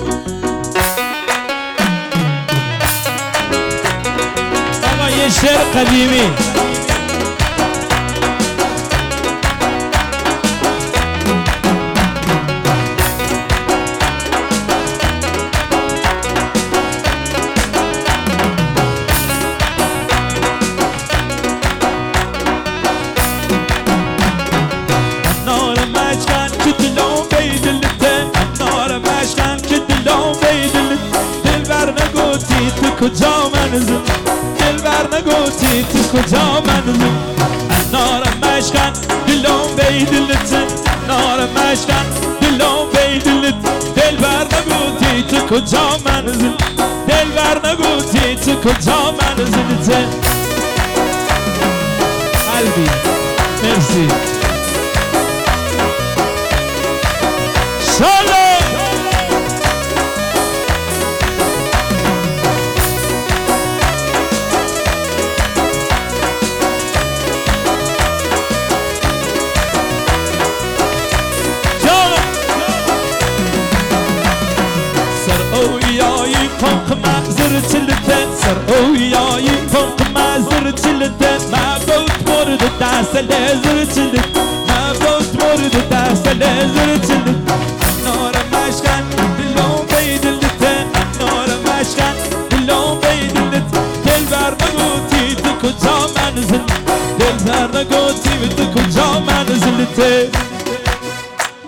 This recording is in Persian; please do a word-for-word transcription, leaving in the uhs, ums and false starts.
آقا یه شعر قدیمی کجا منزل دلبر نگوتی تو کجا منزل نار مشکن دلم بیدلت نار مشکن دلم بیدلت دلبر نگوتی تو کجا منزل دلبر نگوتی تو کجا منزلت قلبی مرسی سلام فوق معذرة اللتين سر اوياي فوق معذرة اللتين ما بوت مورد الدعسة لازرة اللت ما بوت مورد الدعسة لازرة اللت النار ماشكان باللون بيد اللتين النار ماشكان باللون بيد اللت دلبر نقوتي تكو جا منزل دلبر نقوتي تكو جا منزلتين